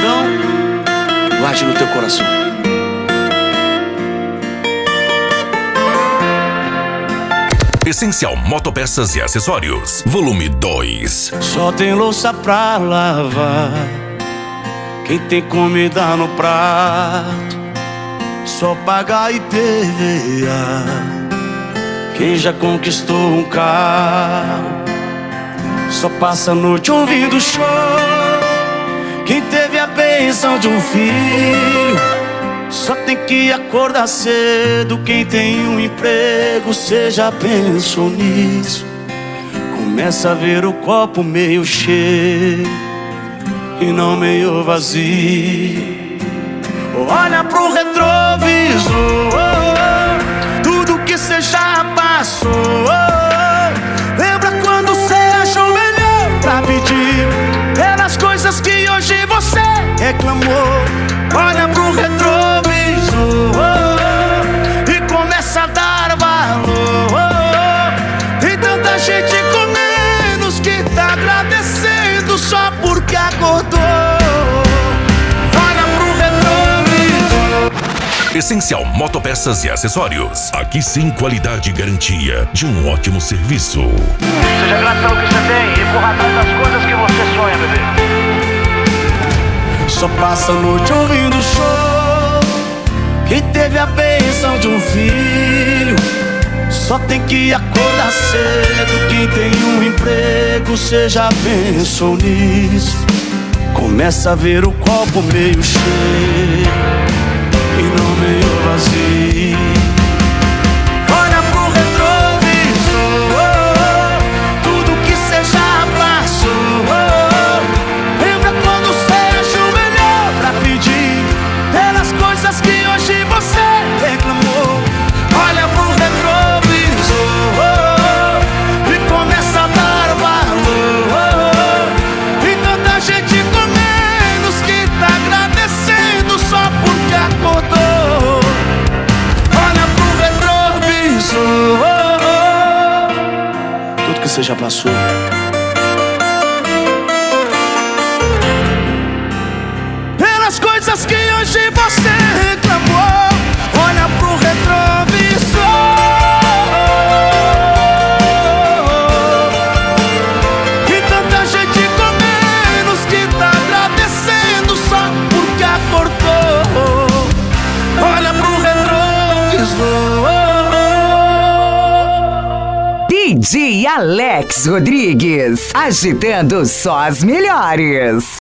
gratidão, guarde no teu coração. Essencial Motopeças e Acessórios, volume 2. Só tem louça pra lavar, quem tem comida no prato, só paga IPVA, quem já conquistou um carro, só passa a noite ouvindo show, quem teve a bênção de um filho, só tem que acordar cedo. Quem tem um emprego, cê já pensou nisso? Começa a ver o copo meio cheio e não meio vazio. Olha pro retrovisor, tudo que cê já passou. Lembra quando cê ajoelhou pra pedir pelas coisas que hoje você reclamou? Olha pro retrovisor e começa a dar valor. Tem tanta gente com menos que tá agradecendo só porque acordou. Olha pro retrovisor. Essencial Motopeças e Acessórios. Aqui sim, qualidade e garantia de um ótimo serviço. Seja grato pelo que você tem e corra atrás das coisas que você sonha, bebê. Só passa a noite ouvindo show, quem teve a bênção de um filho, só tem que acordar cedo. Quem tem um emprego, cê já pensou nisso? Começa a ver o copo meio cheio e não meio vazio. Olha pro retrovisor, tudo que cê já passou. Lembra quando cê ajoelhou pra pedir pelas coisas que hoje você reclamou? Olha pro retrovisor e começa a dar valor. Tem tanta gente com menos que tá agradecendo só porque acordou. Olha pro retrovisor, tudo que você já passou. Pelas coisas que hoje você reclamou. Olha pro retrovisor. E tanta gente com menos que tá agradecendo só porque acordou. Olha pro retrovisor. DJ Alex Rodrigues, agitando só as melhores.